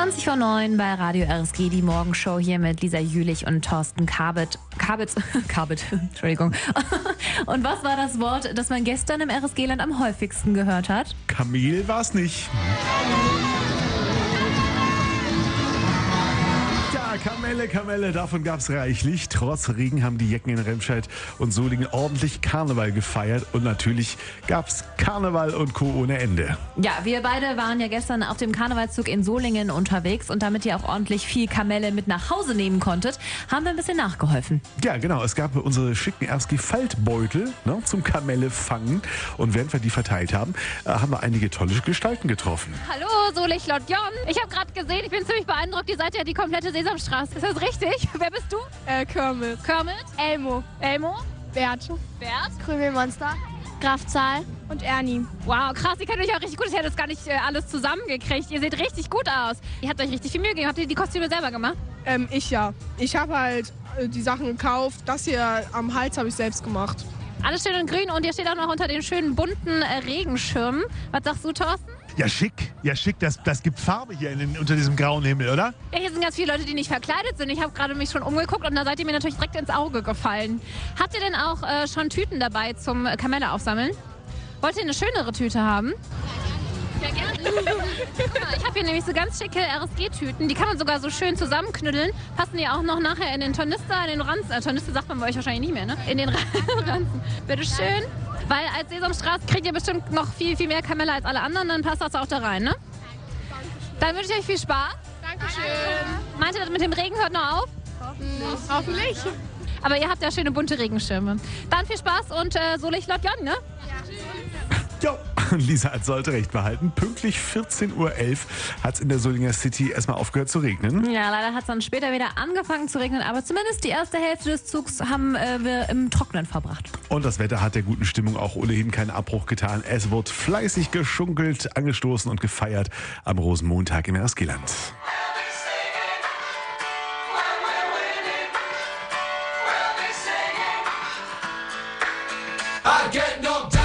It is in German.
20:09 bei Radio RSG, die Morgenshow hier mit Lisa Jülich und Thorsten Kabitz, Entschuldigung. Und was war das Wort, das man gestern im RSG-Land am häufigsten gehört hat? Kamel war's nicht. Kamelle, davon gab's reichlich. Trotz Regen haben die Jecken in Remscheid und Solingen ordentlich Karneval gefeiert. Und natürlich gab's Karneval und Co. ohne Ende. Ja, wir beide waren ja gestern auf dem Karnevalszug in Solingen unterwegs. Und damit ihr auch ordentlich viel Kamelle mit nach Hause nehmen konntet, haben wir ein bisschen nachgeholfen. Ja, genau. Es gab unsere schicken RSG-Faltbeutel zum Kamelle fangen. Und während wir die verteilt haben, haben wir einige tolle Gestalten getroffen. Hallo, Solich-Lotjon. Ich habe gerade gesehen, ich bin ziemlich beeindruckt, ihr seid ja die komplette Sesamstraße. Ist das richtig? Wer bist du? Kermit. Kermit? Elmo. Bert. Krümelmonster. Graf Zahl. Und Ernie. Wow, krass, ihr kennt euch auch richtig gut. Ich hätte das gar nicht alles zusammengekriegt. Ihr seht richtig gut aus. Ihr habt euch richtig viel Mühe gegeben. Habt ihr die Kostüme selber gemacht? Ich ja. Ich habe halt die Sachen gekauft. Das hier am Hals habe ich selbst gemacht. Alles schön und grün und ihr steht auch noch unter den schönen bunten Regenschirmen. Was sagst du, Thorsten? Ja, schick. Das gibt Farbe hier unter diesem grauen Himmel, oder? Ja, hier sind ganz viele Leute, die nicht verkleidet sind. Ich habe gerade mich schon umgeguckt und da seid ihr mir natürlich direkt ins Auge gefallen. Habt ihr denn auch schon Tüten dabei zum Kamelle aufsammeln? Wollt ihr eine schönere Tüte haben? Ja, gerne. Guck mal, ich habe hier nämlich so ganz schicke RSG-Tüten. Die kann man sogar so schön zusammenknüddeln. Passen die auch noch nachher in den Tornister, in den Ranzen. Tornister sagt man bei euch wahrscheinlich nicht mehr, ne? In den Ranzen. Bitteschön. Weil als Sesamstraße kriegt ihr bestimmt noch viel, viel mehr Kamelle als alle anderen. Dann passt das auch da rein, ne? Dann wünsche ich euch viel Spaß. Dankeschön. Meint ihr, das mit dem Regen hört noch auf? Hoffentlich. Aber ihr habt ja schöne bunte Regenschirme. Dann viel Spaß und Solich-Lotjon, ne? Ja, Lisa sollte recht behalten. Pünktlich 14:11 Uhr hat es in der Solinger City erstmal aufgehört zu regnen. Ja, leider hat es dann später wieder angefangen zu regnen, aber zumindest die erste Hälfte des Zugs haben wir im Trocknen verbracht. Und das Wetter hat der guten Stimmung auch ohnehin keinen Abbruch getan. Es wird fleißig geschunkelt, angestoßen und gefeiert am Rosenmontag im RSG-Land. I get knocked